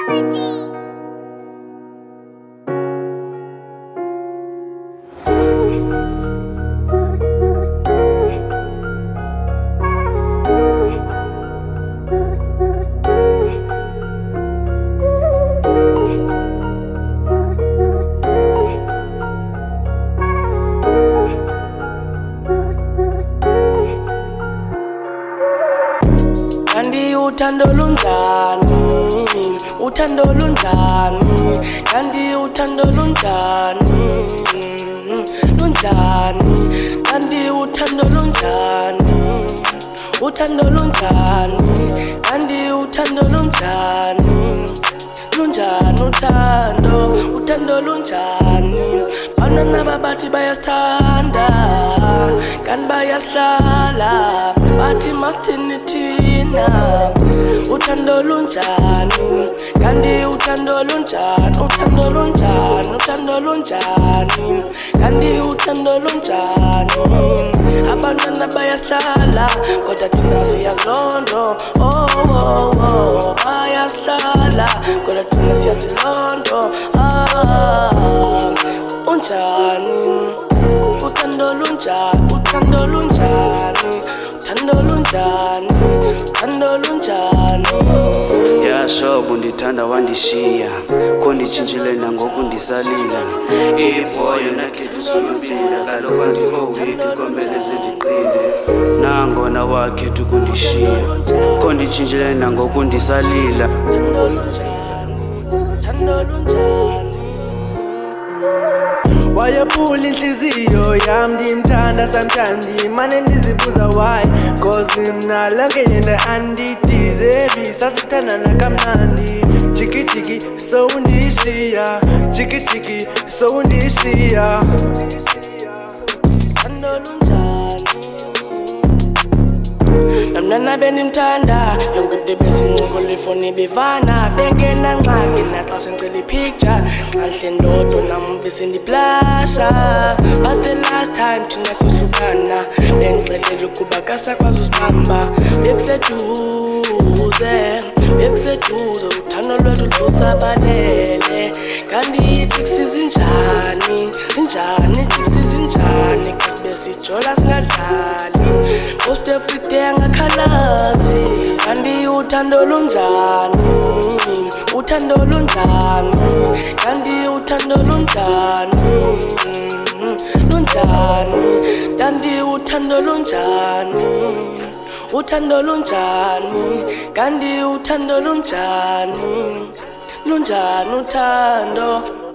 Kandi uthando lunjani, uthando lunjani, kandi uthando lunjani, lunjani, kandi uthando lunjani, uthando lunjani, kandi uthando lunjani, lunjani uthando lunjani. Banana babathi bayasithanda, kanti bayahlala, bathi masithini thina. Uthando lunjani, kanti uthando lunjani, uthando lunjani, uthando lunjani, kanti uthando lunjani. Abantwana bayahlala, kodwa thina siyazilondo. Oh oh oh, bayahlala, kodwa thina siyazilondo. Unjani, uthando lunjani, uthando lunjani, uthando lunjani, uthando lunjani. Yashobo ndithanda wandishiya, konditshintshile nangoku ndisalila. Iboyo nakhetha usulophila, kaloku andikho weak komele zendiqile. Nangona wakhetha ukundishiya, konditshintshile nangoku ndisalila. Uthando lunjani, uthando lunjani. Wayephula inhliziyo yami ndimthanda sometimes ngimane ndizibuza why cause mina lonke yena andideserve sasithandana kamnandi jiki jiki so undishiya jiki jiki so undishiya Uthando lunjani. Namnana benimthanda, yonke into besincokola ifoni bevana, bengena ngxaki naxa sengicela ipicture, nganhle ndodo namva sendiblasha. But the last time thina sihlukana, bengixelela ukuba kasakwazi uzibamba, bekuseduze uthando lwethu lusabalele. Kanti ijiksi zinjani, zinjani ijiksi zinjani, kathi besijola singadlali, most every day angakhalazi. Kanti uthando lunjani, uthando lunjani, kanti uthando lunjani, lunjani, kanti uthando lunjani, uthando lunjani, kanti uthando lunjani, lunjani uthando.